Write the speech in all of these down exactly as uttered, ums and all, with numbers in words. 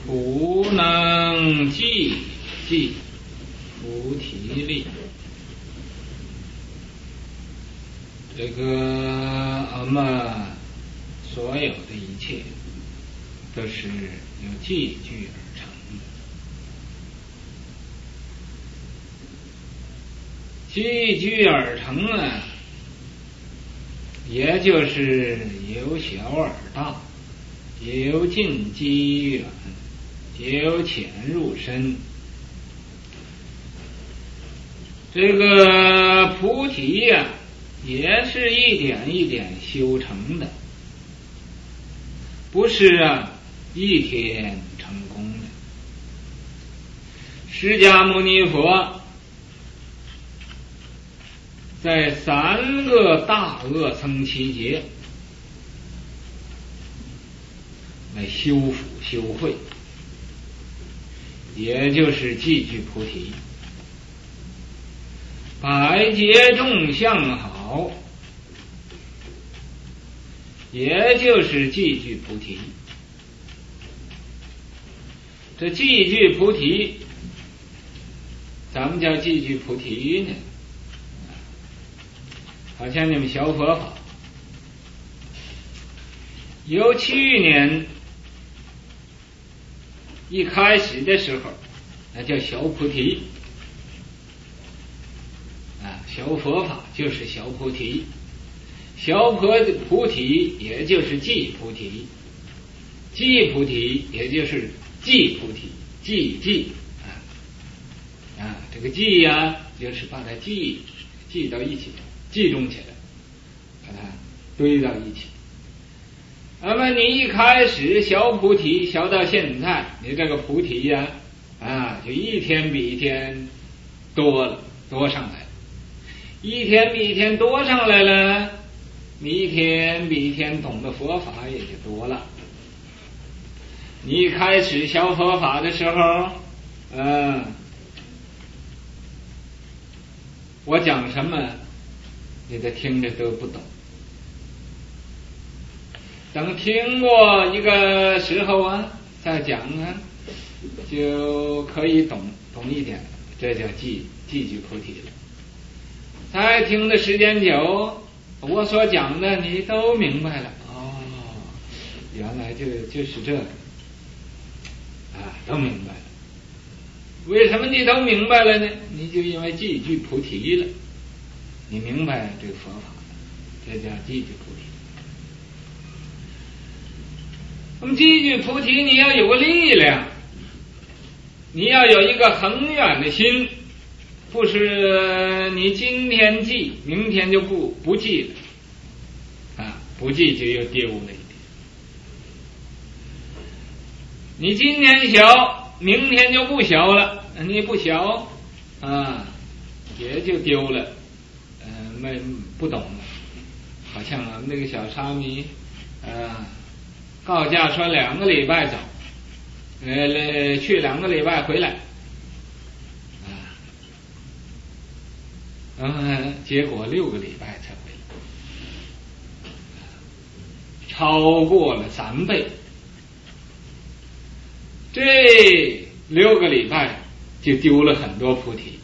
普能济济菩提力。这个我们所有的一切都是由寄居而成的，寄居而成啊，也就是由小而大，由近及远，由浅入深。这个菩提呀、啊，也是一点一点修成的，不是啊一天成功的。释迦牟尼佛在三个大阿僧祇劫来修福修慧，也就是寄居菩提。百劫众相好，也就是寄居菩提。这寄居菩提，咱们叫寄居菩提呢，好像你们学佛法，由去年一开始的时候，那叫学菩提。学佛法就是学菩提，学菩提也就是寄菩提，寄菩提也就是寄菩提，寄寄啊啊，这个寄呀、啊，就是把它寄寄到一起，集中起来，把它堆到一起。那么你一开始学菩提，学到现在，你这个菩提呀、啊，啊，就一天比一天多了，多上来。一天比一天多上来了，你一天比一天懂得佛法也就多了。你一开始学佛法的时候，嗯，我讲什么，你都听着都不懂。等听过一个时候啊，再讲啊，就可以懂懂一点，这叫寄寄居菩提了。再听的时间久，我所讲的你都明白了。哦，原来就就是这个啊，都明白了。为什么你都明白了呢？你就因为寄居菩提了，你明白这个佛法了，这叫寄居菩提。那么寄居菩提，你要有个力量，你要有一个恒远的心。不是你今天记，明天就不不记了，啊，不记就又丢了一点。你今天学，明天就不学了，你不学，啊，也就丢了，嗯、呃，没不懂了。好像我们那个小沙弥，啊，告假说两个礼拜走，呃，去两个礼拜回来。嗯，结果六个礼拜才回来，超过了三倍。这六个礼拜就丢了很多菩提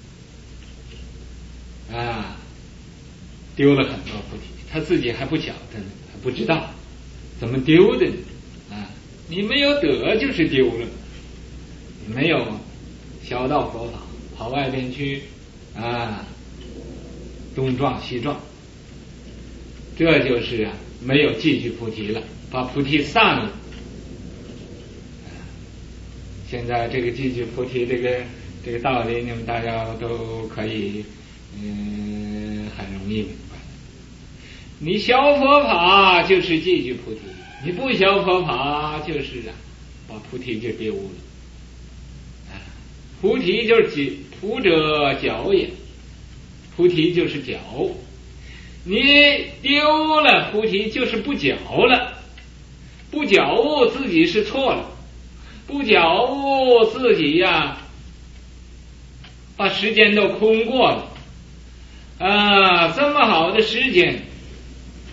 啊，丢了很多菩提，他自己还不晓得呢，还不知道怎么丢的呢啊！你没有得就是丢了，你没有学到佛法，跑外边去啊。东撞西撞，这就是啊没有寄居菩提了，把菩提散了。现在这个寄居菩提这个这个道理，你们大家都可以嗯很容易明白。你学佛法就是寄居菩提，你不学佛法就是啊把菩提就丢了。啊，菩提就是菩者脚也。菩提就是脚，你丢了菩提就是不觉了，不觉悟自己是错了，不觉悟自己呀、啊，把时间都空过了啊！这么好的时间，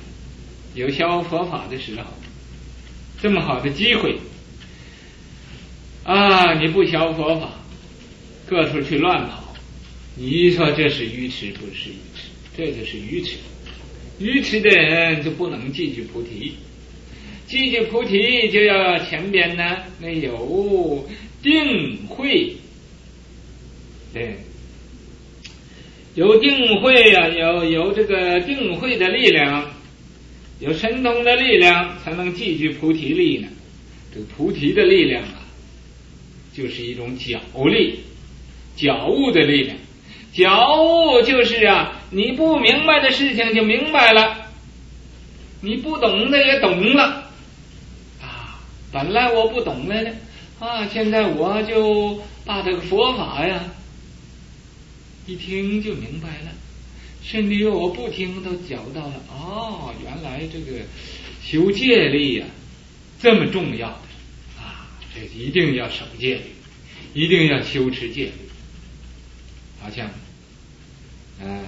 有学佛法的时候，这么好的机会， 啊，你不学佛法，各处去乱跑，你说这是愚痴不是愚痴？这就是愚痴。愚痴的人就不能记住菩提，记住菩提就要前边呢那有定慧，对，有定慧啊，有有这个定慧的力量，有神通的力量，才能记住菩提力呢。这个菩提的力量啊，就是一种觉力，觉悟的力量。觉悟就是啊，你不明白的事情就明白了，你不懂的也懂了啊。本来我不懂来的啊，现在我就把这个佛法呀一听就明白了，甚至于我不听都觉到了，哦，原来这个修戒律呀、啊、这么重要的啊，这一定要守戒律，一定要修持戒律。好像嗯、呃，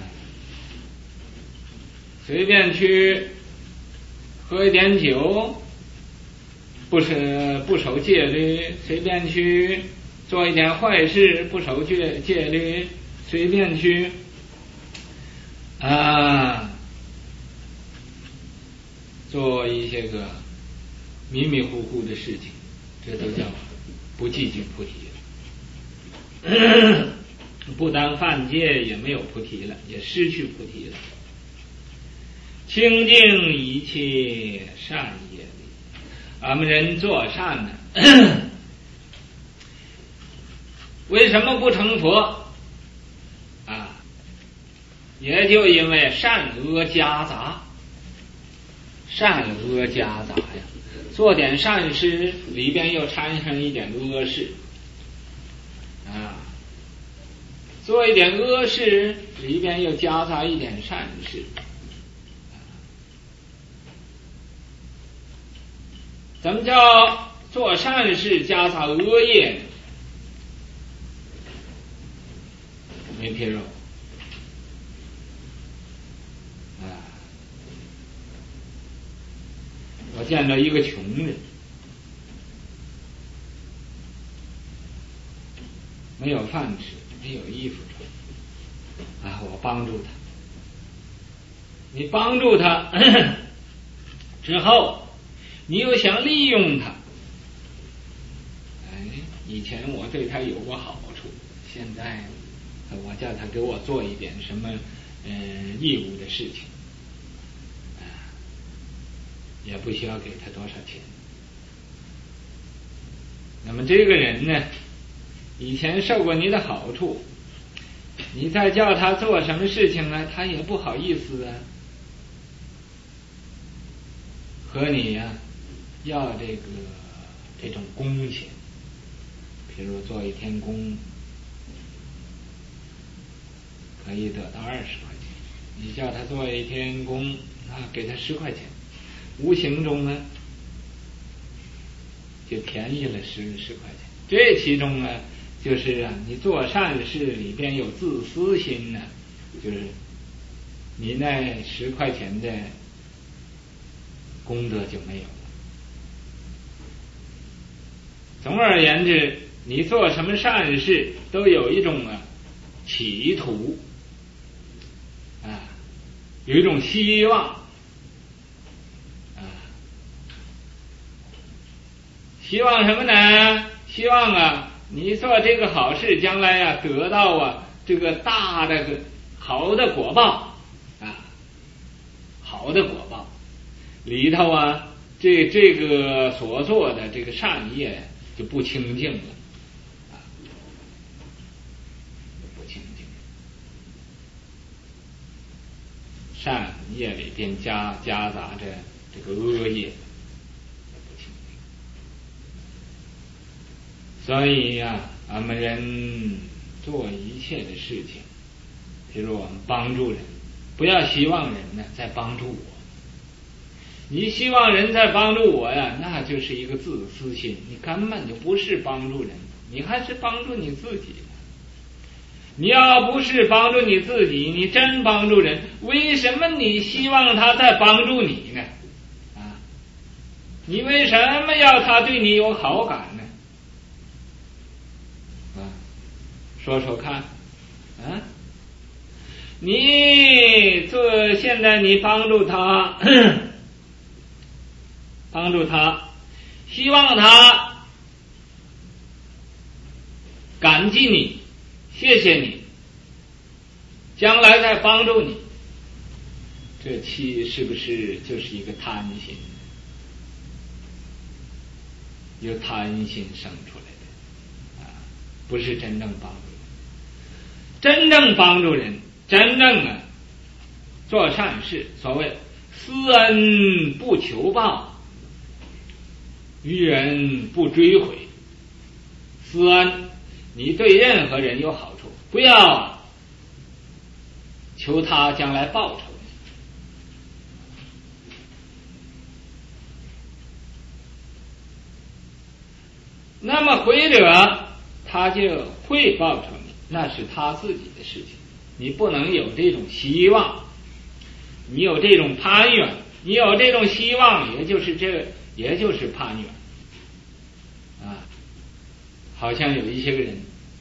随便去喝一点酒，不是不守戒律，随便去做一点坏事，不守戒戒律，随便去啊做一些个迷迷糊糊的事情，这都叫不记住菩提了。不当犯戒也没有菩提了，也失去菩提了。清净一切善业力，俺们人做善呢，为什么不成佛啊？也就因为善恶夹杂，善恶夹杂呀，做点善事里边又掺上一点恶事啊，做一点恶事里边又夹杂一点善事。怎么叫做善事夹杂恶业呢？没譬如啊，我见到一个穷人，没有饭吃，没有衣服穿啊，我帮助他。你帮助他之后，你又想利用他，哎，以前我对他有过好处，现在我叫他给我做一点什么呃义务的事情啊，也不需要给他多少钱。那么这个人呢，以前受过你的好处，你再叫他做什么事情呢，他也不好意思啊，和你呀、啊、要这个这种工钱，比如做一天工可以得到二十块钱，你叫他做一天工啊，给他十块钱，无形中呢就便宜了十十块钱。这其中呢，就是啊，你做善事里边有自私心呢，就是你那十块钱的功德就没有了。总而言之，你做什么善事都有一种啊企图啊，有一种希望啊，希望什么呢？希望啊，你做这个好事，将来啊得到啊这个大的个好的果报啊，好的果报里头啊，这这个所做的这个善业就不清净了啊，不清净。善业里边夹夹杂着这个恶业，不清净。所以呀、啊，俺们人做一切的事情，比如我们帮助人，不要希望人呢在帮助我。你希望人在帮助我呀，那就是一个自私心，你根本就不是帮助人，你还是帮助你自己呢。你要不是帮助你自己，你真帮助人，为什么你希望他在帮助你呢？啊，你为什么要他对你有好感呢？ 说说看，啊，你做现在你帮助他，帮助他，希望他感激你，谢谢你，将来再帮助你，这气是不是就是一个贪心？由贪心生出来的啊，不是真正帮助人。真正帮助人，真正啊做善事，所谓施恩不求报，于人不追悔。施恩，你对任何人有好处，不要求他将来报酬。那么回者他就会报酬你，那是他自己的事情，你不能有这种希望，你有这种攀缘，你有这种希望，也就是这也就是攀缘啊。好像有一些个人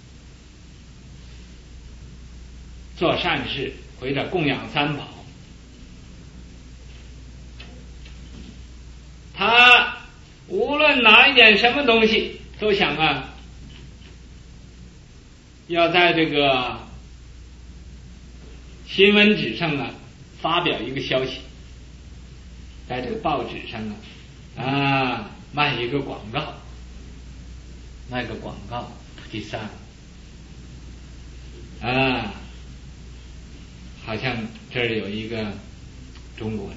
做善事，或者供养三宝，他无论拿一点什么东西都想啊，要在这个新闻纸上啊发表一个消息，在这个报纸上啊啊卖一个广告，卖个广告。第三啊，好像这儿有一个中国人，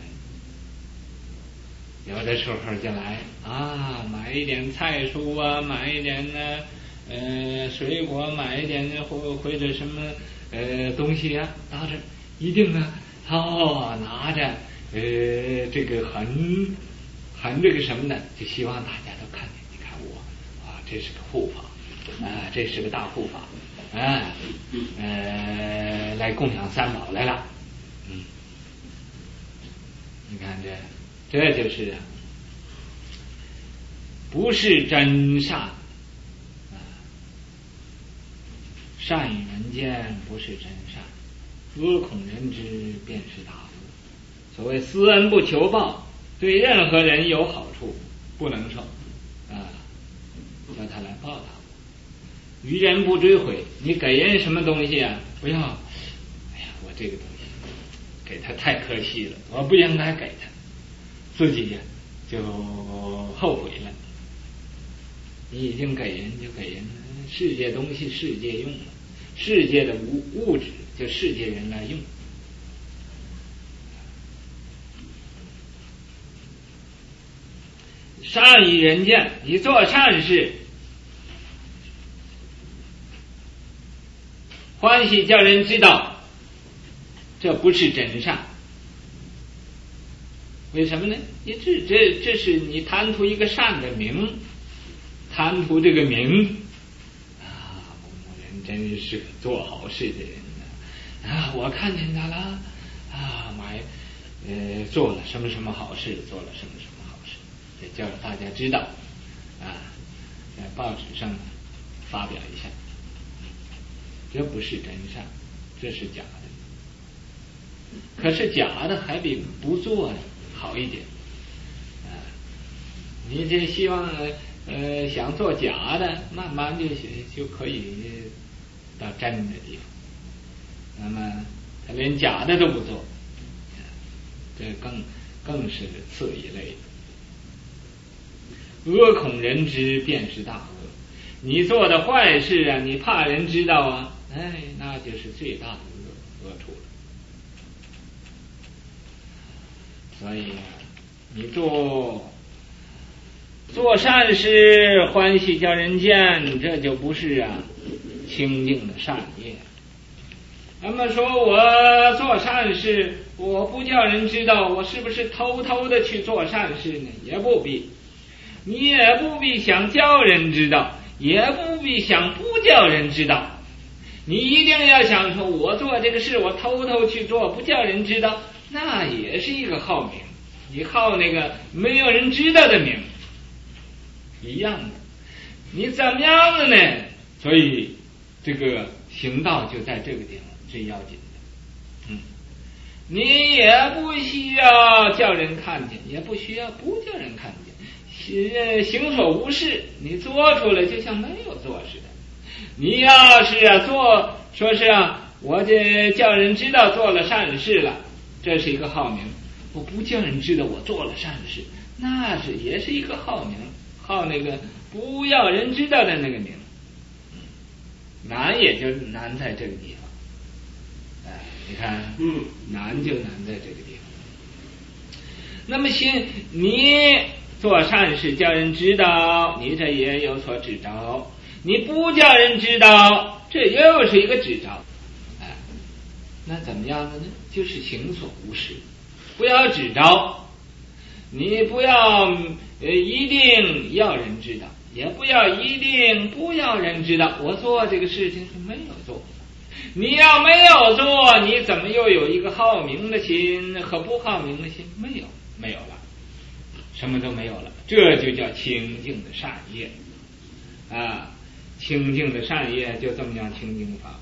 有的时候就来啊，买一点菜蔬啊，买一点呢呃水果，买一点或或者什么呃东西啊，到这一定呢哦拿着呃这个很很这个什么呢，就希望大家都看见，你看我啊，这是个护法啊，这是个大护法啊，呃来供养三宝来了，嗯，你看这。这就是啊，不是真善啊，善与人见不是真善，恶恐人知便是大恶。所谓施恩不求报，对任何人有好处不能受啊，叫他来报答。于人不追悔，你给人什么东西啊？不要，哎呀，我这个东西给他太可惜了，我不应该给他。自己呀就后悔了，你已经给人就给人世界东西世界用了，世界的物物质就世界人来用。善与人见，你做善事欢喜叫人知道，这不是真善。为什么呢？你这这这是你贪图一个善的名，贪图这个名啊，某某人真是个做好事的人呢啊！我看见他了啊，买呃做了什么什么好事，做了什么什么好事，也叫大家知道啊，在报纸上发表一下，这不是真善，这是假的。可是假的还比不做呢好一点啊！你这希望呃想做假的，慢慢就就可以到真的地方。那么他连假的都不做，这更更是次一类的。恶恐人知便是大恶，你做的坏事啊，你怕人知道啊，哎，那就是最大的恶恶处了。所以你做做善事欢喜叫人见，这就不是啊清净的善业。那么说我做善事，我不叫人知道，我是不是偷偷的去做善事呢？也不必，你也不必想叫人知道，也不必想不叫人知道。你一定要想说，我做这个事，我偷偷去做，不叫人知道，那也是一个好名，你好那个没有人知道的名一样的。你怎么样的呢？所以这个行道就在这个地方最要紧的。嗯，你也不需要叫人看见，也不需要不叫人看见，行所无事，你做出来就像没有做似的。你要是啊做，说是啊，我这叫人知道做了善事了，这是一个好名。我不叫人知道我做了善事，那是也是一个好名，好那个不要人知道的那个名。难也就难在这个地方，哎，你看，嗯，难就难在这个地方。那么行，你做善事叫人知道，你这也有所指招；你不叫人知道，这又是一个指招。哎，那怎么样的呢？就是行所无事，不要指招，你不要呃一定要人知道，也不要一定不要人知道。我做这个事情是没有做，你要没有做，你怎么又有一个好名的心和不好名的心？没有，没有了，什么都没有了。这就叫清净的善业啊！清净的善业就这么样清净法，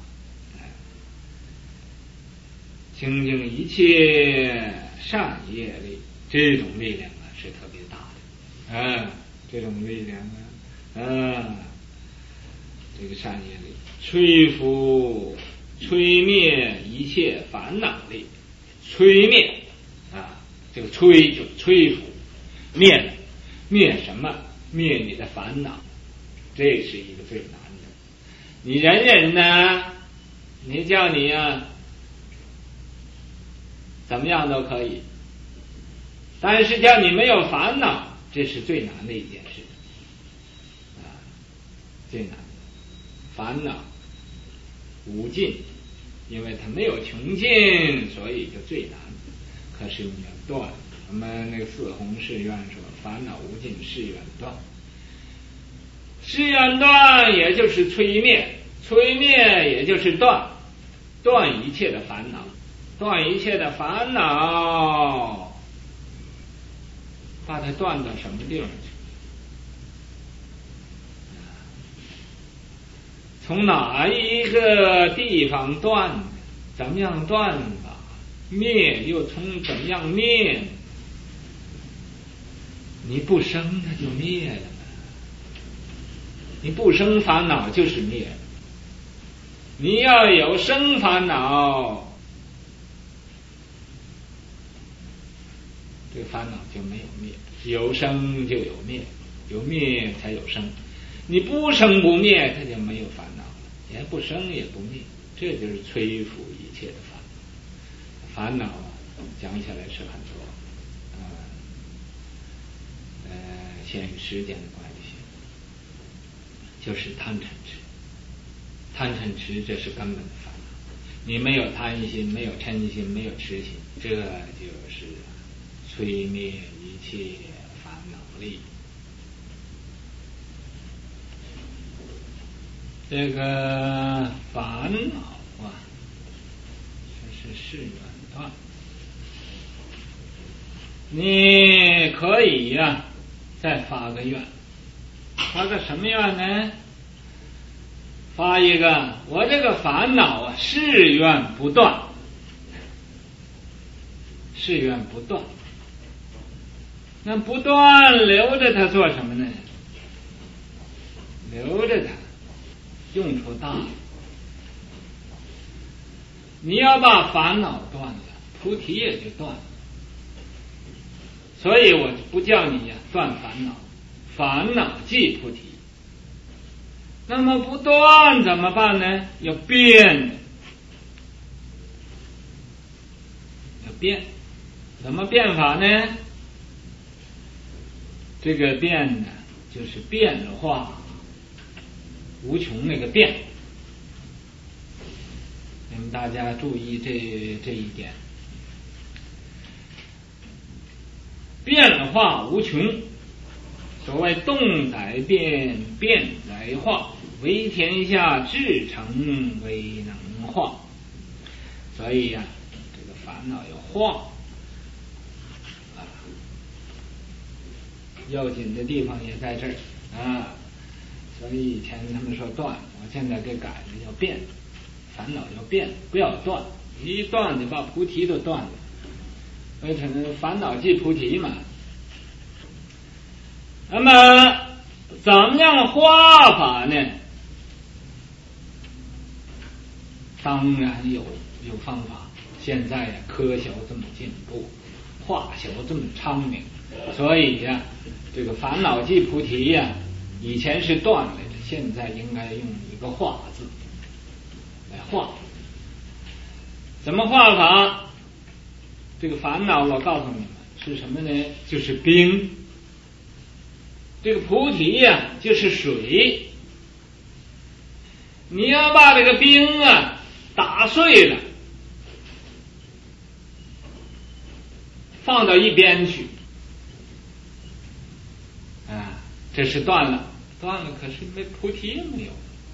清净一切善业力，这种力量啊是特别大的啊！这种力量啊，啊，这个善业力，摧伏、摧灭一切烦恼力，摧灭啊，这个摧就摧伏，灭了，灭什么？灭你的烦恼，这是一个最难的。你人人呢，你叫你啊，怎么样都可以，但是叫你没有烦恼，这是最难的一件事啊，最难的。烦恼无尽，因为它没有穷尽，所以就最难。可是你要断，我们那个四弘誓愿说，烦恼无尽，誓愿断。誓愿断也就是摧灭，摧灭也就是断，断一切的烦恼，断一切的烦恼，把它断到什么地方去？从哪一个地方断？怎么样断吧？灭又从怎么样灭？你不生它就灭了，你不生烦恼就是灭。你要有生烦恼，这个烦恼就没有灭。有生就有灭，有灭才有生。你不生不灭，它就没有烦恼了，也不生也不灭，这就是摧伏一切的烦恼。烦恼啊，讲起来是很多，呃，呃，限于时间的关系，就是贪嗔痴。贪嗔痴这是根本的烦恼。你没有贪心，没有嗔心，没有痴心，这就是摧灭一切烦恼力。这个烦恼啊，这是誓愿断。你可以呀、啊，再发个愿，发个什么愿呢？发一个，我这个烦恼啊，誓愿不断，誓愿不断。那不断留着它做什么呢？留着它用处大。你要把烦恼断了，菩提也就断了。所以我不叫你呀、啊、断烦恼，烦恼即菩提。那么不断怎么办呢？要变，要变，怎么变法呢？这个变呢，就是变化无穷那个变。你们大家注意这这一点，变化无穷。所谓动载变，变载化，为天下至诚为能化。所以呀、啊，这个烦恼要化啊，要紧的地方也在这儿啊。所以以前他们说断，我现在给改了，要变烦恼要变，不要断，你一断就把菩提都断了，所以成烦恼即菩提嘛。那么怎么样化法呢？当然有有方法。现在呀，科学这么进步，化学这么昌明，所以呀，这个烦恼即菩提呀，以前是断来的，现在应该用一个化字来化。怎么化法？这个烦恼我告诉你们是什么呢？就是冰。这个菩提呀，就是水。你要把这个冰啊打碎了，放到一边去啊，这是断了，断了，可是没菩提也没有。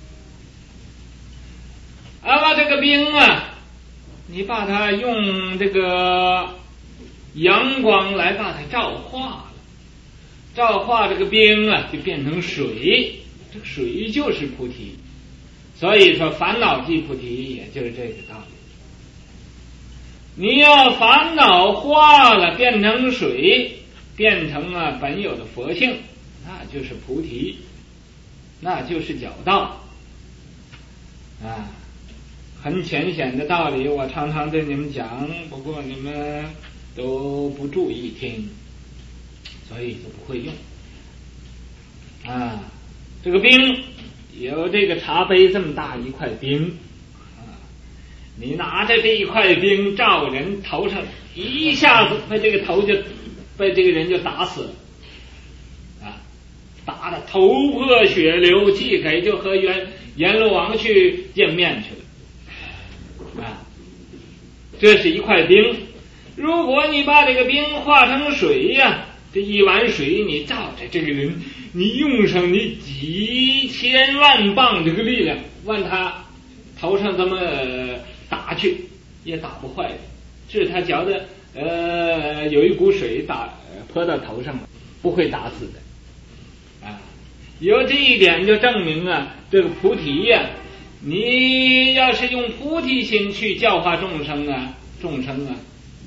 啊，把这个冰啊，你把它用这个阳光来把它照化了，照化这个冰啊，就变成水，这个水就是菩提。所以说烦恼即菩提，也就是这个道理。你要烦恼化了，变成水，变成了本有的佛性，那就是菩提，那就是皎道啊。很浅显的道理，我常常对你们讲，不过你们都不注意听，所以就不会用啊。这个冰有这个茶杯这么大一块冰啊，你拿着这一块冰照人头上，一下子被这个头就被这个人就打死了啊，打得头破血流，即给就和阎阎罗王去见面去了啊。这是一块冰，如果你把这个冰化成水呀、啊，这一碗水你照着这个人，你用上你几千万磅这个力量往他头上这么打去，也打不坏的。是他觉得呃有一股水打泼到头上了，不会打死的啊。有这一点就证明啊，这个菩提呀、啊，你要是用菩提心去教化众生啊，众生啊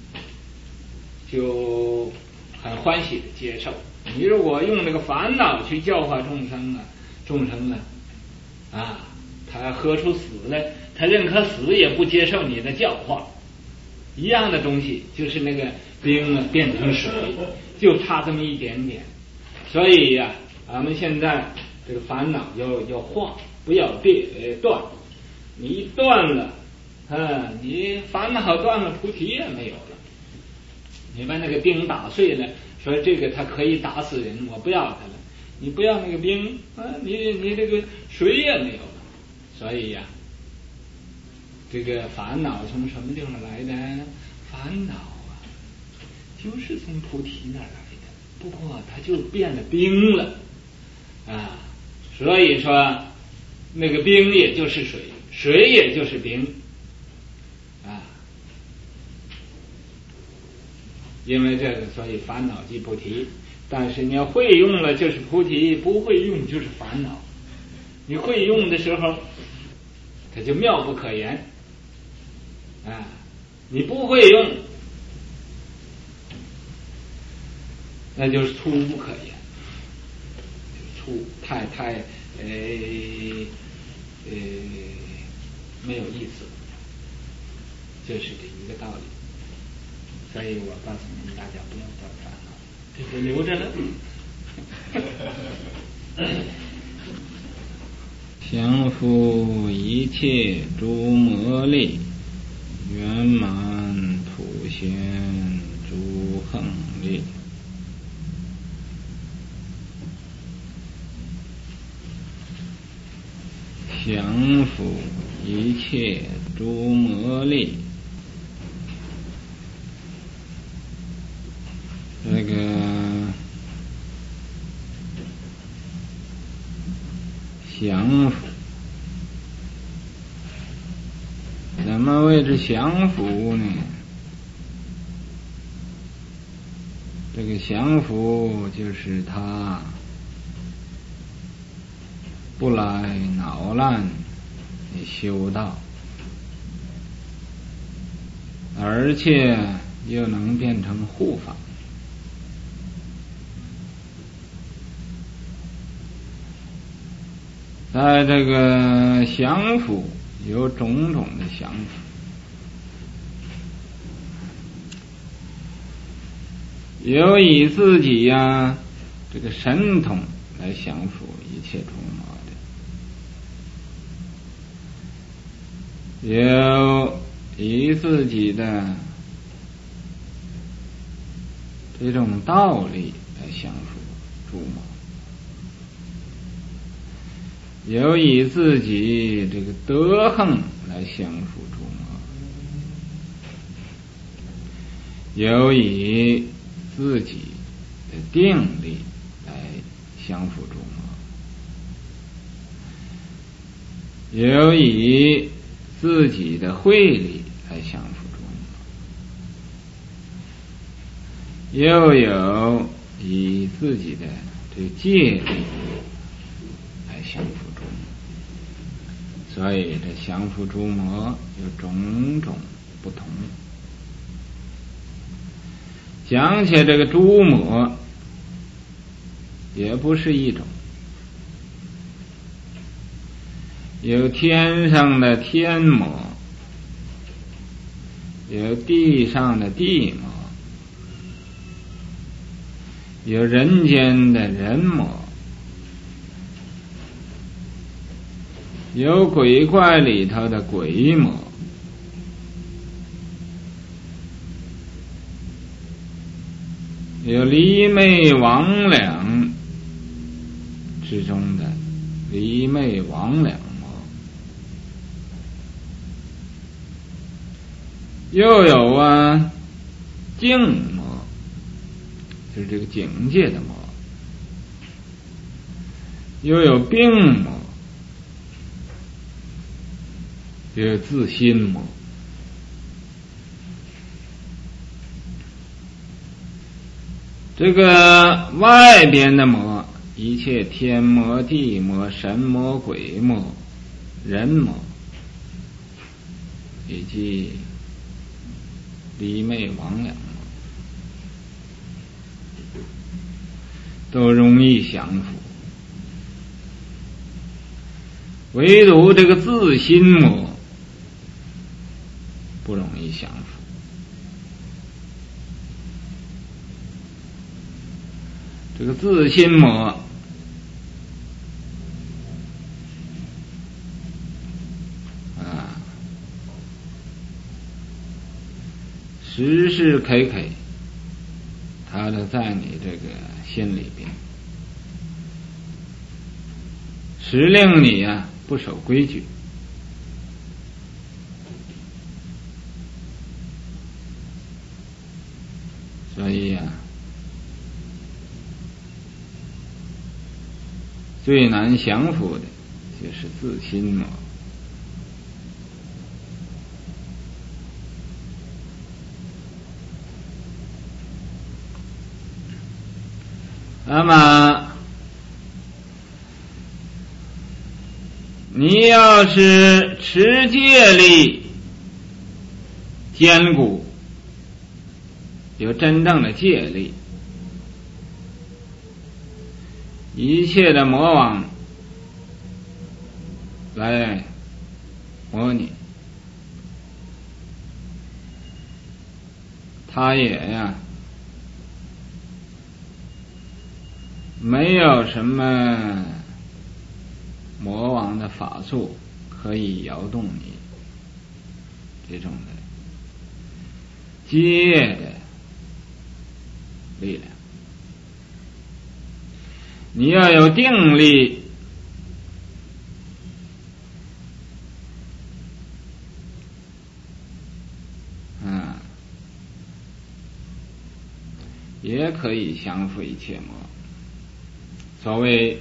就很欢喜的接受。你如果用那个烦恼去教化众生啊，众生啊啊，他喝出死来，他认可死也不接受你的教化。一样的东西，就是那个冰啊变成水，就差这么一点点。所以呀、啊，俺们现在这个烦恼要要化，不要变呃断。你一断了，啊，你烦恼断了，菩提也没有了。你把那个冰打碎了，说这个它可以打死人，我不要它了。你不要那个冰啊，你你这个水也没有了。所以呀、啊，这个烦恼从什么地方来的？烦恼啊，就是从菩提那儿来的，不过它就变了冰了啊。所以说，那个冰也就是水，水也就是冰啊。因为这个，所以烦恼即菩提。但是你要会用了就是菩提，不会用就是烦恼。你会用的时候，它就妙不可言啊！你不会用，那就是粗不可言，粗太太呃呃没有意思，这是这一个道理。所以我告诉你们，大家不要造烦恼，这就留着了。 降伏一切诸魔力，圆满普贤诸横力。降伏一切诸魔力，这个降伏，怎么谓之降伏呢？这个降伏就是他不来恼乱你修道而且又能变成护法。在这个降伏有种种的降伏，有以自己呀、啊、这个神通来降伏一切诸魔的，有以自己的这种道理来降伏诸魔，有以自己这个德行来降伏诸魔，有以自己的定力来降伏诸魔，有以自己的慧力来降伏诸魔，又有以自己的这个戒力来降伏诸魔。所以这降伏诸魔有种种不同。讲起这个诸魔也不是一种，有天上的天魔，有地上的地魔，有人间的人魔，有鬼怪里头的鬼魔，有离魅魍魉之中的离魅魍魉魔，又有啊境魔，就是这个境界的魔，又有病魔，又有自心魔。这个外边的魔，一切天魔、地魔、神魔、鬼魔、人魔，以及离魅魍魉魔，都容易降服，唯独这个自心魔不容易降服。这个自心魔啊，时时刻刻它都在你这个心里边，使令你啊不守规矩。所以啊，最难降服的就是自心魔。那么你要是持戒力坚固，有真正的戒力，一切的魔王来模拟，他也呀没有什么魔王的法术可以摇动你这种的戒的力量。你要有定力，嗯，也可以降服一切魔。所谓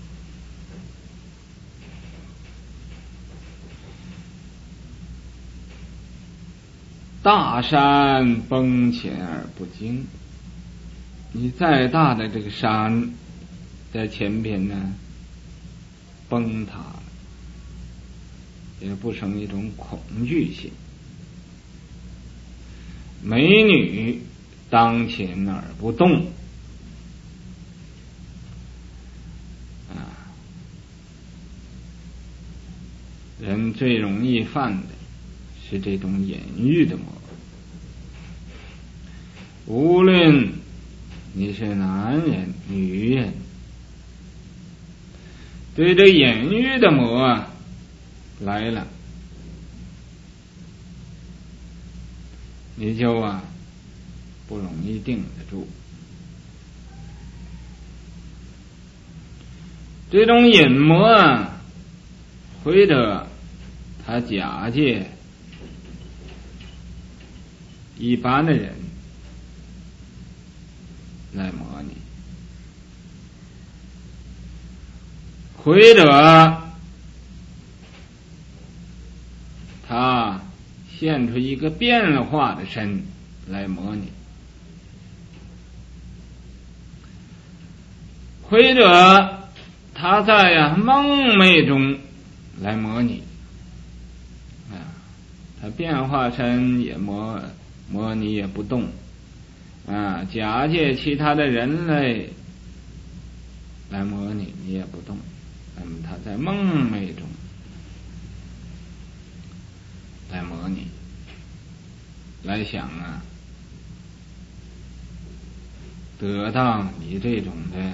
大山崩前而不惊，你再大的这个山在前边呢崩塌了，也不成一种恐惧心。 美女当前而不动啊，人最容易犯的是这种隐喻的魔。无论你是男人女人，对这隐喻的魔啊来了，你就啊不容易定得住。这种隐魔啊，或者他假借一般的人来模拟，或者他现出一个变化的身来模拟，或者他在呀、啊、梦寐中来模拟啊，他变化身也模模拟也不动啊，假借其他的人类来模拟你也不动，那么他在梦寐中来模拟，来想啊，得到你这种的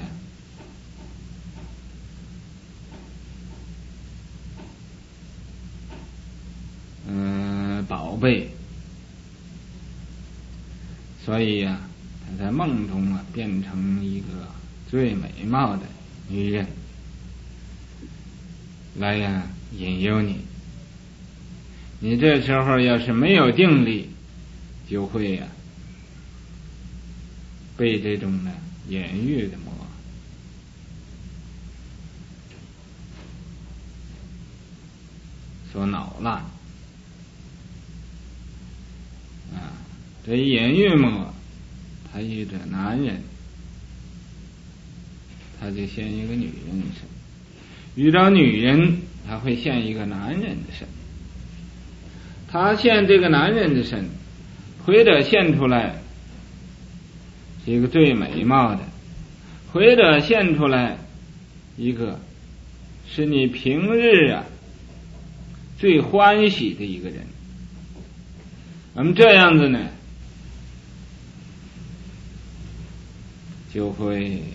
嗯、呃、宝贝，所以呀、啊，他在梦中啊变成一个最美貌的女人来呀、啊、引诱你。你这时候要是没有定力，就会呀、啊、被这种的隐喻的魔所恼乱啊。这隐喻魔，他遇着男人，他就现一个女人的身；遇着女人，他会现一个男人的身。他现这个男人的身，或者现出来是一个最美貌的，或者现出来一个是你平日啊最欢喜的一个人。那么这样子呢，就会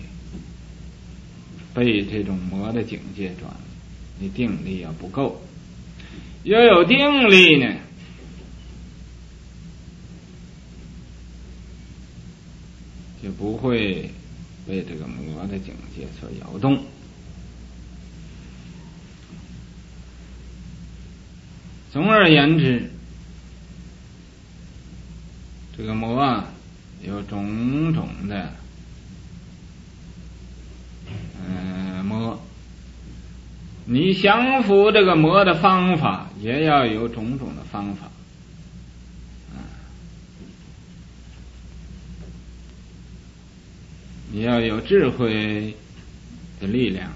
被这种魔的境界转。你定力要不够，要有定力呢，就不会被这个魔的境界所摇动。总而言之，这个魔啊有种种的呃魔，你降服这个魔的方法也要有种种的方法啊，你要有智慧的力量，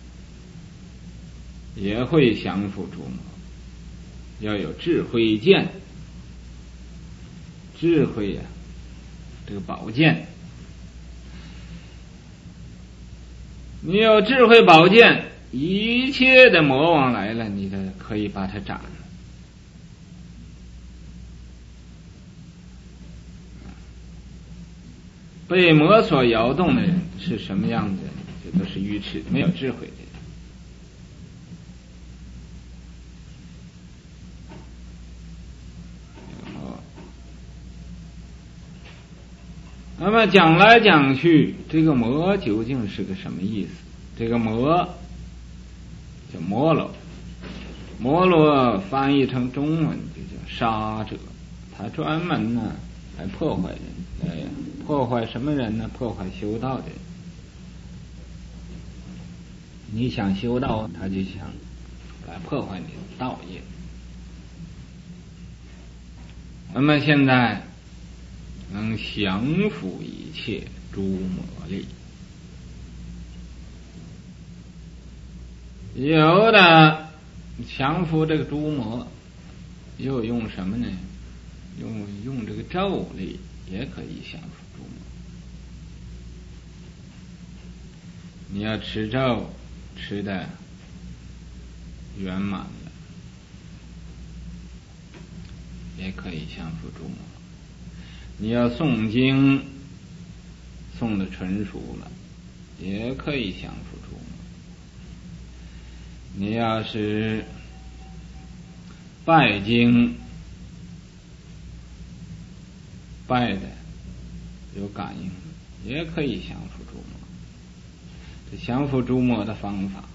也会降服诸魔。要有智慧剑，智慧呀、啊，这个宝剑，你有智慧宝剑，一切的魔王来了，你的可以把它斩了。被魔所摇动的人是什么样的人？这都是愚痴，没有智慧的人。那么讲来讲去，这个魔究竟是个什么意思？这个魔叫魔罗，魔罗翻译成中文就叫杀者，他专门呢来破坏人，来破坏什么人呢？破坏修道的人。你想修道，他就想来破坏你的道业。那么现在能降服一切诸魔力，有的降服这个诸魔，又用什么呢？ 用用这个咒力也可以降伏诸魔。你要持咒持的圆满了，也可以降伏诸魔。你要诵经诵的纯熟了，也可以降伏诸魔。你要是拜经拜的有感应，也可以降伏诸魔。这降伏诸魔的方法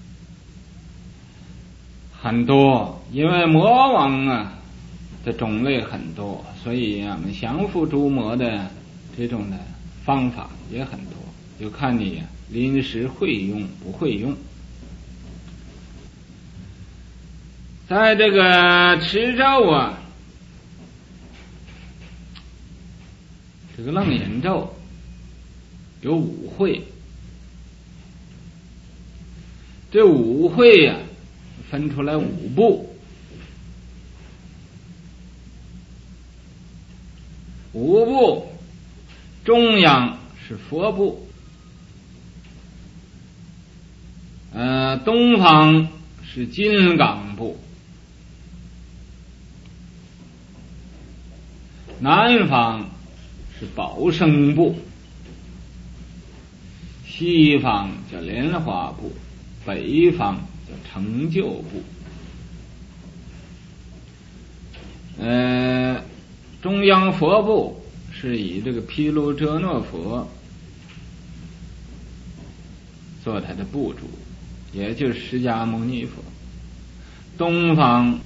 很多，因为魔王啊的种类很多，所以我们降伏诸魔的这种的方法也很多，就看你临时会用不会用。在这个持咒啊，这个楞严咒有五会，这五会呀、啊、分出来五部，五部中央是佛部，呃，东方是金刚部，南方是宝生部，西方叫莲花部，北方叫成就部。呃，中央佛部是以这个毗卢遮那佛做他的部主，也就是释迦牟尼佛。东方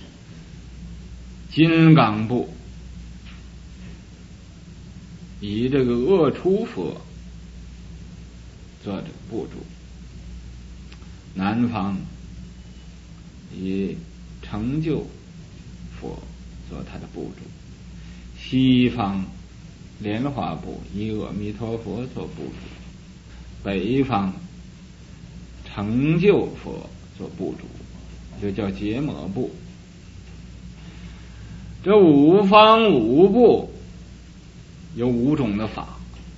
金刚部以这个恶出佛做这个部主，南方以成就佛做他的部主，西方莲花部以阿弥陀佛做部主，北方成就佛做部主，就叫结魔部。这五方五部有五种的法，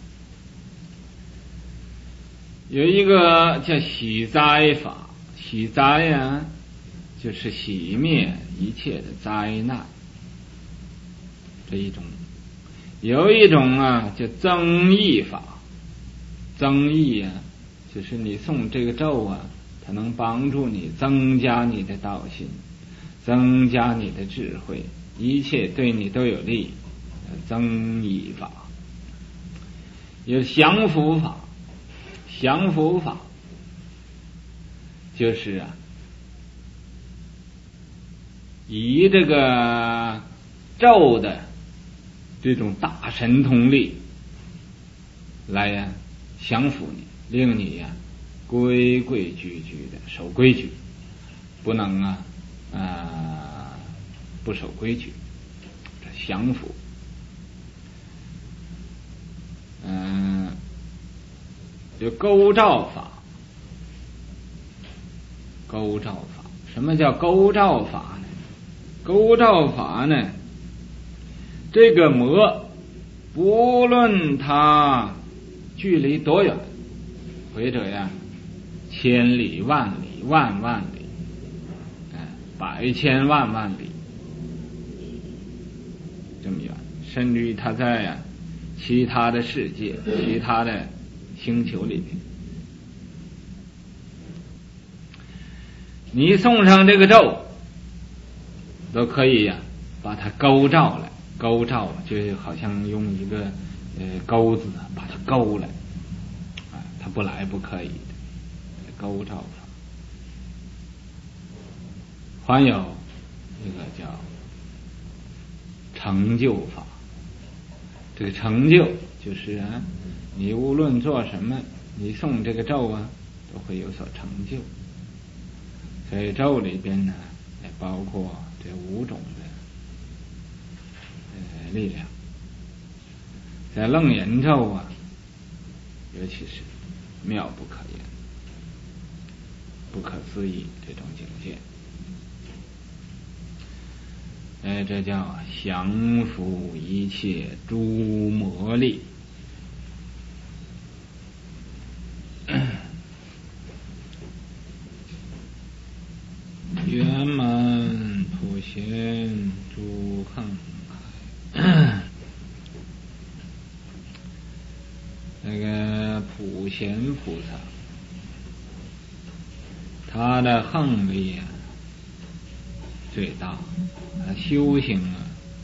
有一个叫洗灾法，洗灾呀、啊，就是洗灭一切的灾难，这一种。有一种啊叫增益法，增益啊，就是你诵这个咒啊，它能帮助你增加你的道心，增加你的智慧，一切对你都有利。增益法，有降伏法，降伏法就是啊，以这个咒的这种大神通力来呀、啊、降服你，令你呀、啊、规规矩矩的守规矩，不能啊啊、呃、不守规矩，这降服。嗯，有勾照法，勾照法，什么叫勾照法呢？勾照法呢，这个魔不论它距离多远，或者呀千里万里万万里，哎，百千万万里这么远，甚至于它在呀其他的世界，其他的星球里面，你送上这个咒都可以呀、啊、把它勾照来，勾照就好像用一个呃钩子把它勾来，啊，它不来不可以的，勾照法。还有一个叫成就法，这个成就就是啊，你无论做什么，你诵这个咒啊，都会有所成就。所以咒里边呢，也包括这五种的呃力量。在楞严咒啊，尤其是妙不可言、不可思议这种境界。 哎，这叫降伏一切诸魔力。圆满普贤诸横海。那个普贤菩萨，他的横力啊最大，他修行啊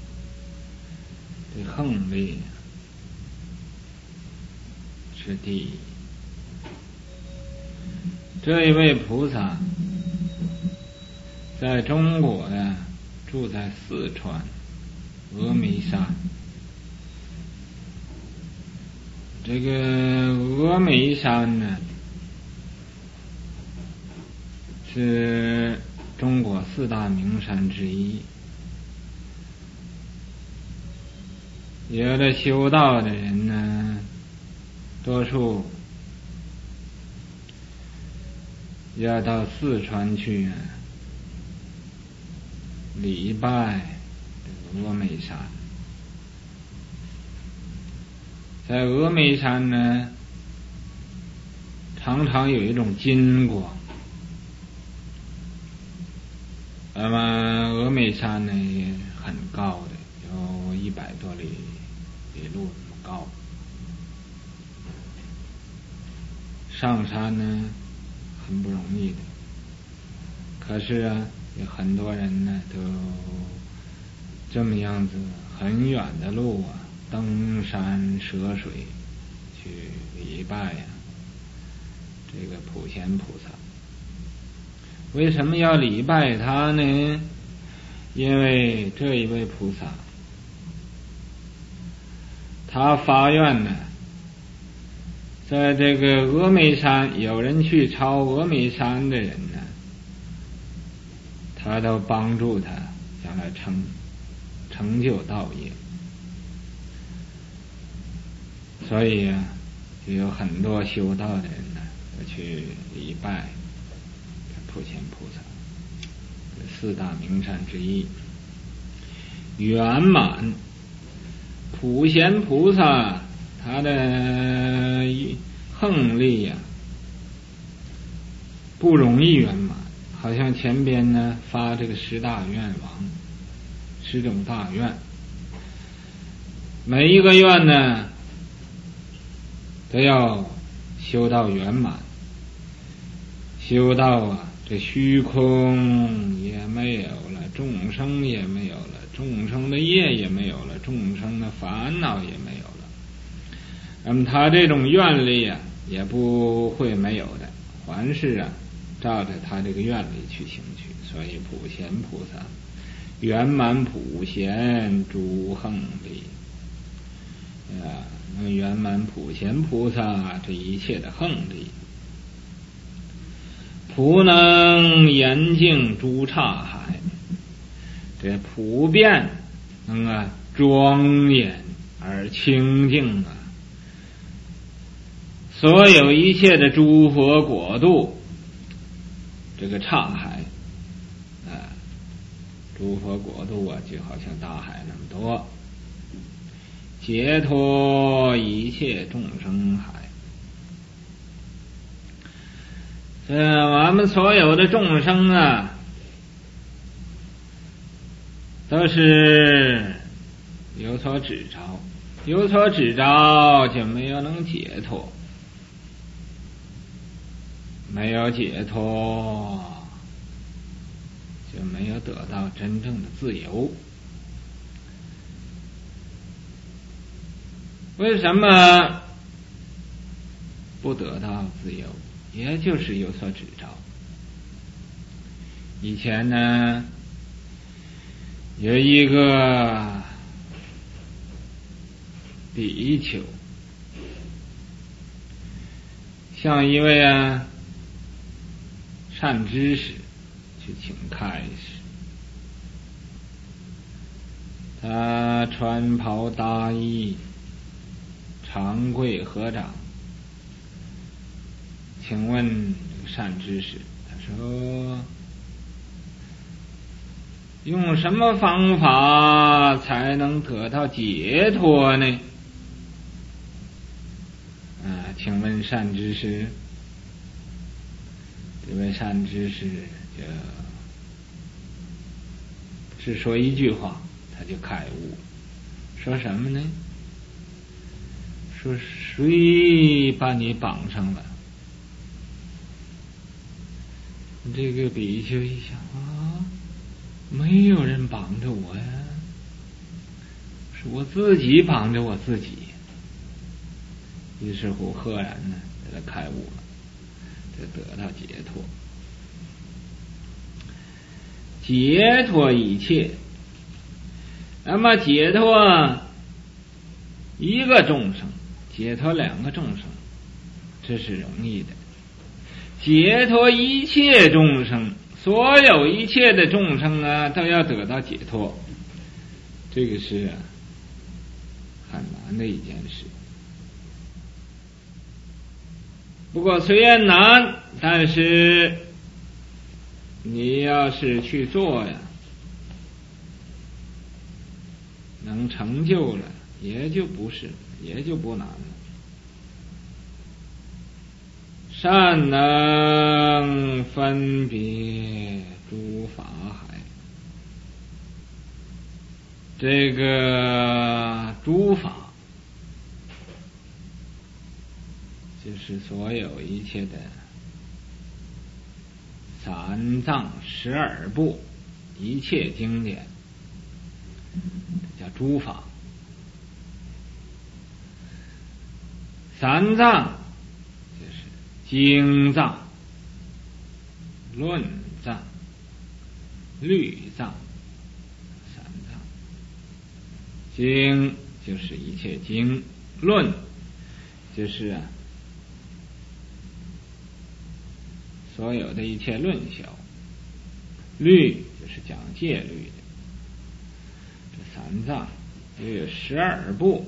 这横力啊是第一。这一位菩萨在中国呢，住在四川峨眉山。这个峨眉山呢，是中国四大名山之一。有的修道的人呢，多数要到四川去啊，礼拜这个峨眉山。在峨眉山呢，常常有一种金光。那么峨眉山呢也很高的，有一百多里里路那么高。上山呢很不容易的，可是啊，有很多人呢都这么样子很远的路啊，登山涉水去礼拜呀、啊，这个普贤菩萨。为什么要礼拜他呢？因为这一位菩萨，他发愿呢，在这个峨眉山，有人去朝峨眉山的人呢，他都帮助他将来成成就道业。所以啊，就有很多修道的人呢，去礼拜普贤菩萨，四大名山之一。圆满普贤菩萨，他的横力呀、啊，不容易圆满。好像前边呢发这个十大愿望，十种大愿，每一个愿呢都要修到圆满，修到啊这虚空也没有了，众生也没有了，众生的业也没有了，众生的烦恼也没有了。那么他这种愿力啊也不会没有的，凡是啊照着他这个愿力去行去。所以普贤菩萨圆满普贤诸横力啊，能圆满普贤菩萨这一切的横力。普能严净诸刹海，这普遍能啊庄严而清净啊，所有一切的诸佛国度，这个刹海啊，诸佛国度啊，就好像大海那么多，解脱一切众生海。这我们所有的众生啊，都是有所指着，有所指着就没有能解脱，没有解脱就没有得到真正的自由。为什么不得到自由？也就是有所指着。以前呢，有一个比丘向一位啊善知识去请开示，他穿袍大衣，长跪合掌，请问善知识，他说用什么方法才能得到解脱呢？啊，请问善知识，这位善知识就只说一句话，他就开悟。说什么呢？说谁把你绑上了？这个比丘一想啊，没有人绑着我呀，是我自己绑着我自己。于是乎，赫然呢，给他开悟了，就得到解脱。解脱一切，那么解脱一个众生，解脱两个众生，这是容易的。解脱一切众生，所有一切的众生啊，都要得到解脱，这个是啊，很难的一件事。不过虽然难，但是你要是去做呀，能成就了，也就不是，也就不难了。善能分别诸法海，这个诸法就是所有一切的三藏十二部，一切经典，叫诸法。三藏就是经藏、论藏、律藏，三藏。经就是一切经，论就是啊所有的一切论晓，律就是讲戒律的。这三藏又有十二部，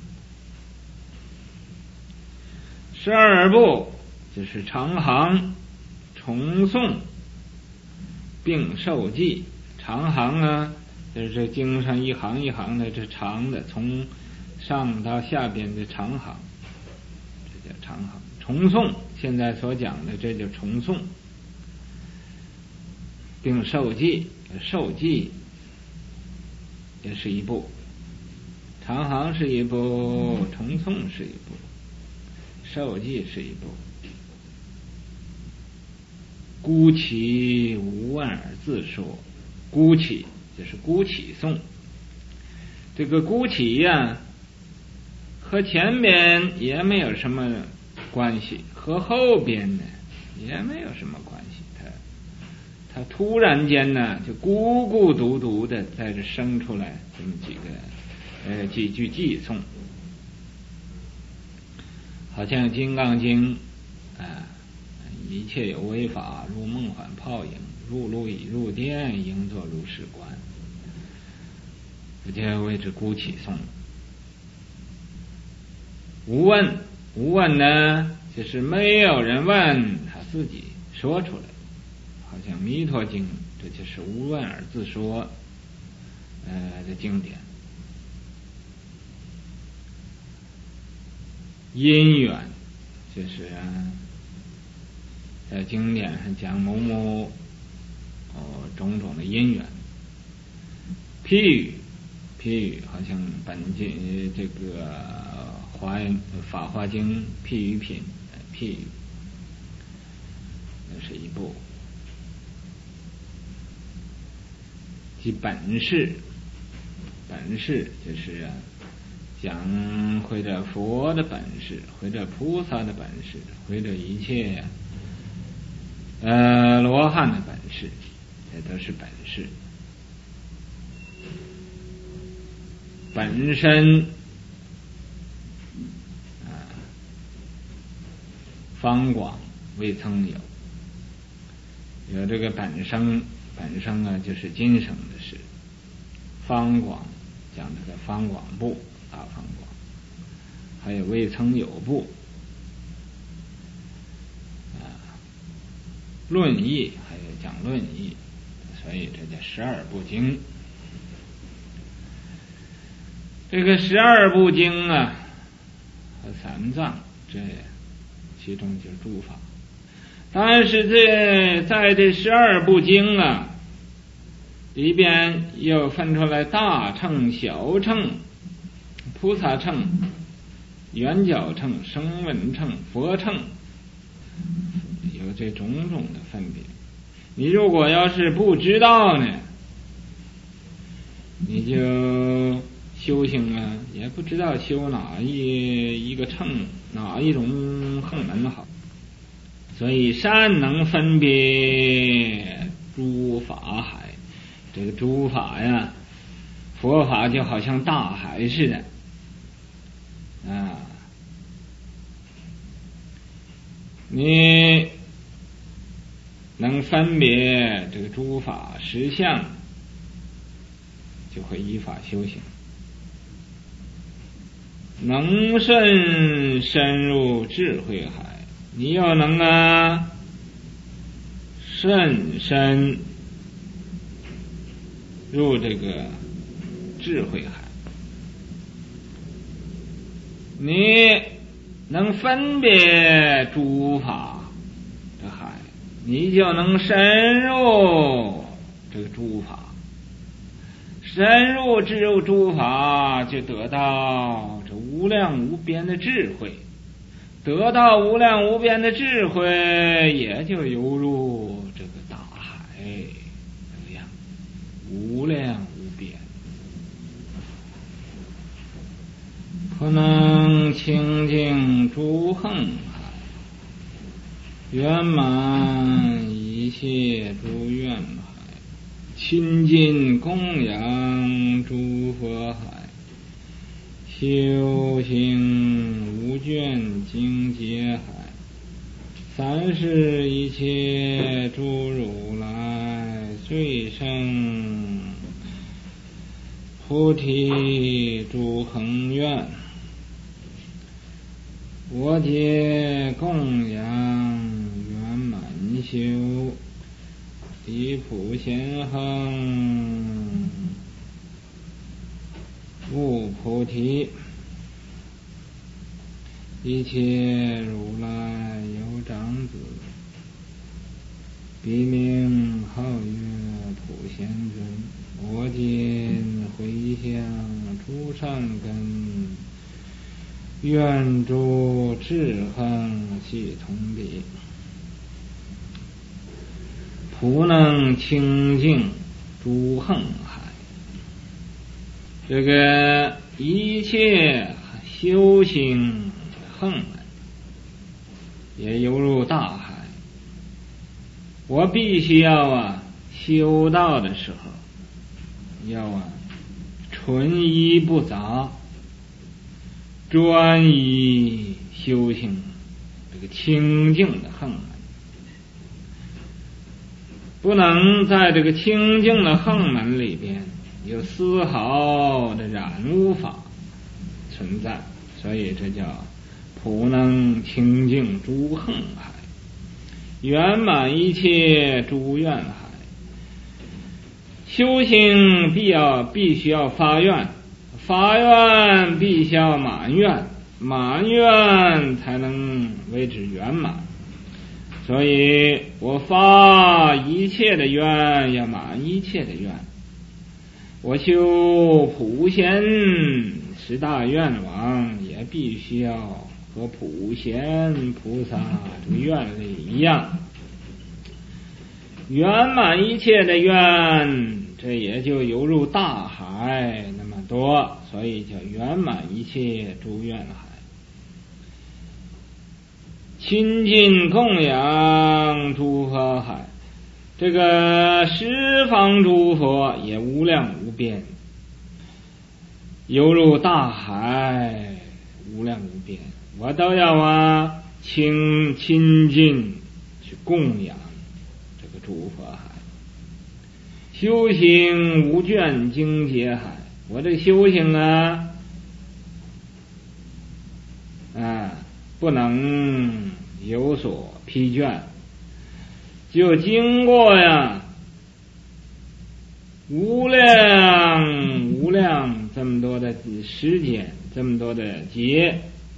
十二部就是长行、重诵、并受记。长行啊，就是这经上一行一行的，这长的，从上到下边的长行，这叫长行。重诵，现在所讲的这叫重诵，并受记，受记也是一部，长行是一部，重诵是一部，受记是一部。孤起无问而自说，孤起就是孤起诵。这个孤起呀，和前边也没有什么关系，和后边呢也没有什么关系。他他突然间呢，就孤孤独独的在这生出来这么几个呃几句偈颂，好像《金刚经》啊，一切有为法，如梦幻泡影，入路已入殿，应作如是观。这就谓之孤起颂。无问，无问呢，就是没有人问，他自己说出来，好像《弥陀经》，这就是无问而自说呃的经典。因缘就是啊，在经典上讲某某哦种种的因缘。譬喻，譬喻好像本经这个华法华经譬喻品，譬喻那是一部。即本事，本事就是啊讲会着佛的本事，会着菩萨的本事，会着一切呃罗汉的本事，这都是本事。本身啊方广未曾有，有这个本生，本生啊就是今生的事。方广讲这个方广部，大方广，还有未曾有部啊，论义还有讲论义， 所以这叫十二部经。这个十二部经啊和三藏，这其中就是诸法。但是这在这十二部经啊里边又分出来大乘、小乘、菩萨乘、圆觉乘、声闻乘、佛乘，有这种种的分别。你如果要是不知道呢，你就修行啊，也不知道修哪一一个乘，哪一种横门好。所以善能分别诸法海，这个诸法呀，佛法就好像大海似的啊，你能分别这个诸法实相，就会依法修行，能甚深入智慧海。你要能啊甚深入这个智慧海，你能分别诸法的海，你就能深入这个诸法，深入知诸法，就得到这无量无边的智慧。得到无量无边的智慧，也就犹如这个大海那样无量无边，可能清净诸横海，圆满一切诸愿海，亲近供养诸佛海，修行无倦精劫海，三世一切诸如来最胜菩提诸恒愿，我皆供养圆满修离普贤恒悟菩提，一切如来有长子，彼名号曰普贤尊。我今回向诸善根，愿诸智恒系统彼，普能清净诸横海。这个一切修行横门也犹如大海，我必须要啊修道的时候要啊纯一不杂，专一修行这个清净的横门，不能在这个清净的横门里边有丝毫的染污法存在，所以这叫普能清净诸横海，圆满一切诸愿海。修行必要必须要发愿，发愿必须要满愿，满愿才能为之圆满。所以我发一切的愿，要满一切的愿。我修普贤十大愿望，也必须要和普贤菩萨这个愿力一样，圆满一切的愿，这也就犹如大海那么多，所以叫圆满一切诸愿海。亲近供养诸佛海，这个十方诸佛也无量无边，犹如大海无量无边，我都要啊亲亲近去供养这个诸佛海。修行无倦精劫海，我这修行啊啊不能有所疲倦，就经过呀无量无量这么多的时间，这么多的劫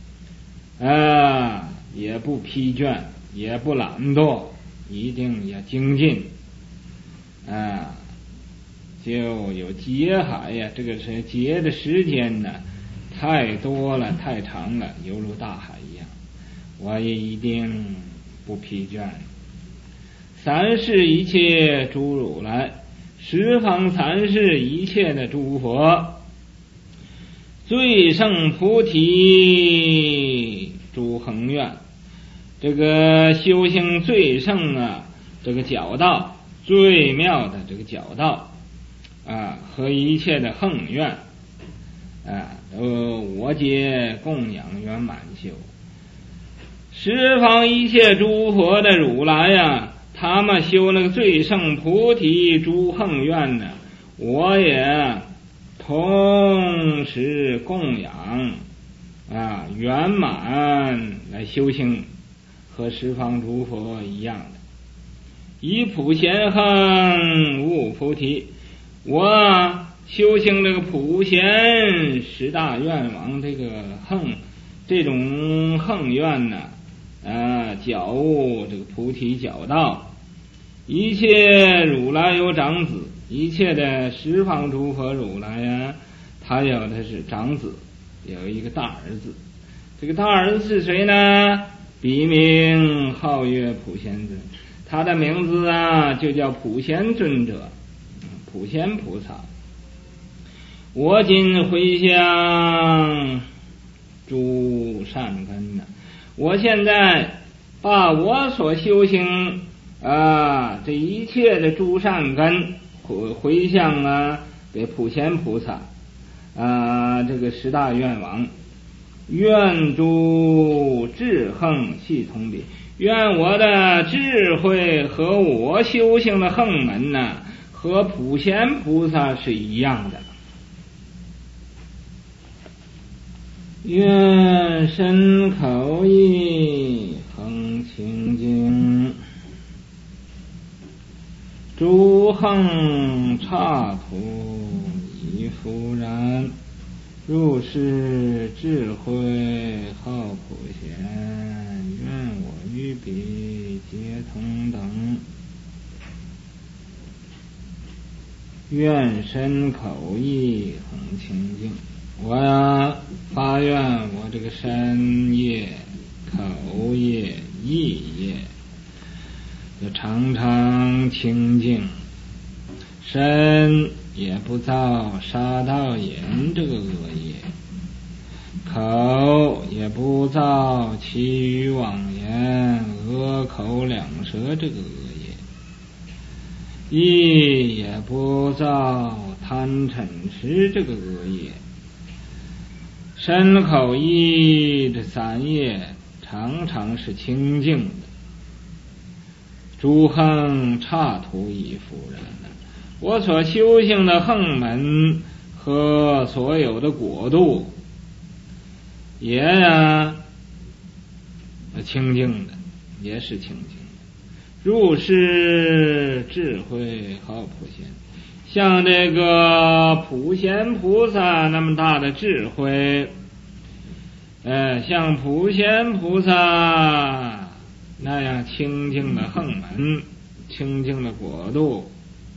啊，也不疲倦，也不懒惰，一定要精进啊，就有劫海呀，这个是劫的时间呢太多了，太长了，犹如大海一样，我也一定不疲倦。三世一切诸如来，十方三世一切的诸佛，最胜菩提诸恒愿，这个修行最胜啊，这个教道最妙的这个教道啊，和一切的恒愿啊，都我皆供养圆满修。十方一切诸佛的如来呀，他们修那个最胜菩提诸恒愿呢，我也同时供养啊，圆满来修行，和十方诸佛一样的。以普贤恒悟菩提，我修行这个普贤十大愿王这个恒这种恒愿呢，啊，觉悟这个菩提教道。一切如来有长子，一切的十方诸佛如来呀，他有的是长子，有一个大儿子。这个大儿子是谁呢？笔名号曰普贤尊，他的名字啊就叫普贤尊者，普贤菩萨。我今回向诸善根呢，我现在把我所修行啊，这一切的诸善根回回向啊给普贤菩萨啊，这个十大愿王，愿诸智恒系同比，愿我的智慧和我修行的恒门呢，和普贤菩萨是一样的。愿身口意恒清净，诸恒刹土已复然，入世智慧好普贤，愿我与彼皆同等。愿身口意恒清净，我呀发愿我这个身业口业意业就常常清净，身也不造杀盗淫这个恶业，口也不造绮语妄言恶口两舌这个恶业，意也不造贪嗔痴这个恶业。身口意这三业常常是清净的，诸恒刹土已复然了，我所修行的恒门和所有的国度也呀清净的，也是清净的。入世智慧好普贤，像这个普贤菩萨那么大的智慧，呃，像普贤菩萨那样清净的恒门，清净的国度，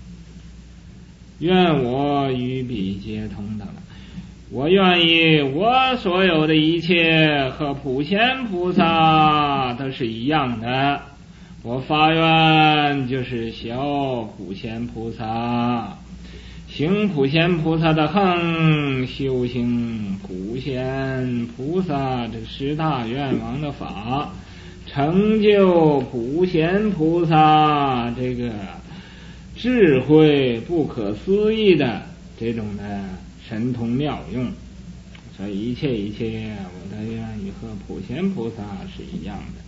愿我与彼皆同等。我愿意我所有的一切和普贤菩萨都是一样的，我发愿就是小普贤菩萨，行普贤菩萨的恒，修行普贤菩萨这十大愿王的法，成就普贤菩萨这个智慧不可思议的这种的神通妙用。所以一切一切我的愿意和普贤菩萨是一样的。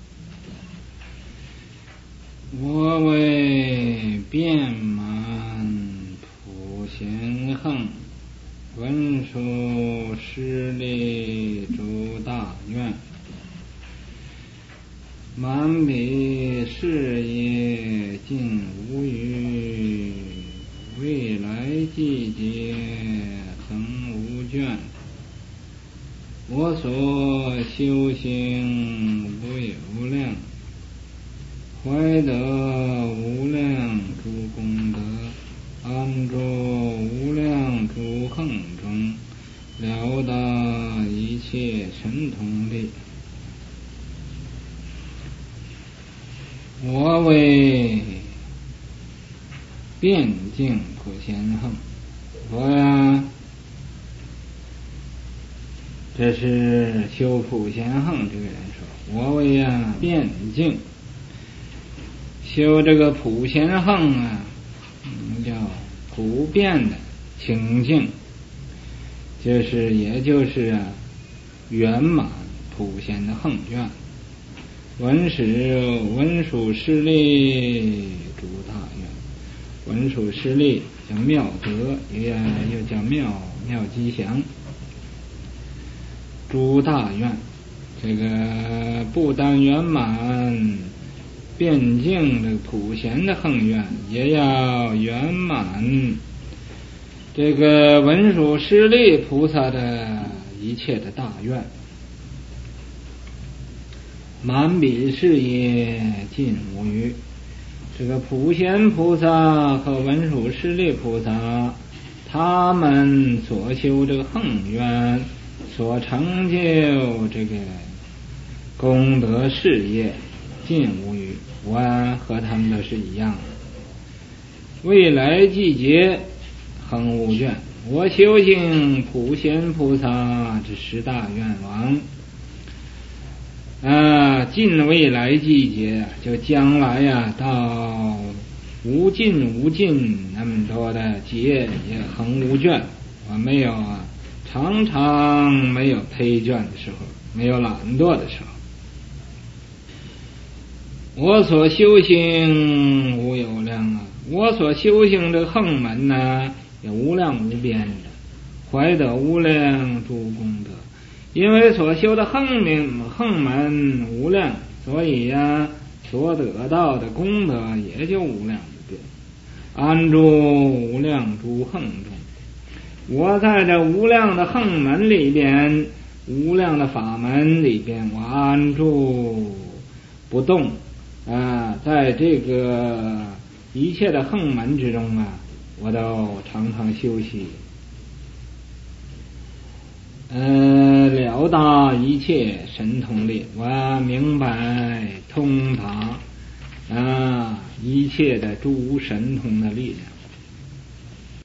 我为遍满普贤恒，文殊师利诸大愿，满彼事业尽无余， 未来季节恒无倦，我所修行无有量，怀得无量诸功德，安住无量诸行中，了达一切神通力。我为辩净普贤行，我呀，这是修普贤行这个人说，我为呀辩净修这个普贤行啊，嗯，叫普遍的清净，就是也就是啊圆满普贤的行愿。文史文殊师利诸大愿，文殊师利叫妙德，也又叫妙妙吉祥。诸大愿，这个不但圆满辩净的普贤的行愿，也要圆满这个文殊师利菩萨的一切的大愿。满彼事业尽无余，这个普贤菩萨和文殊师利菩萨，他们所修这个行愿，所成就这个功德事业尽无余，我和他们都是一样的。未来季节恒无倦，我修行普贤菩萨这十大愿望啊，尽未来季节就将来呀、啊，到无尽无尽那么多的劫也恒无倦，我没有啊，常常没有疲倦的时候，没有懒惰的时候。我所修行无有量啊，我所修行的行门呢，也无量无边的，怀得无量诸功德。因为所修的行门行门无量，所以呀、啊，所得到的功德也就无量无边。安住无量诸行中，我在这无量的行门里边，无量的法门里边，我安住不动啊，在这个一切的行门之中啊，我都常常休息。呃，了达一切神通力，我明白通达啊一切的诸神通的力量。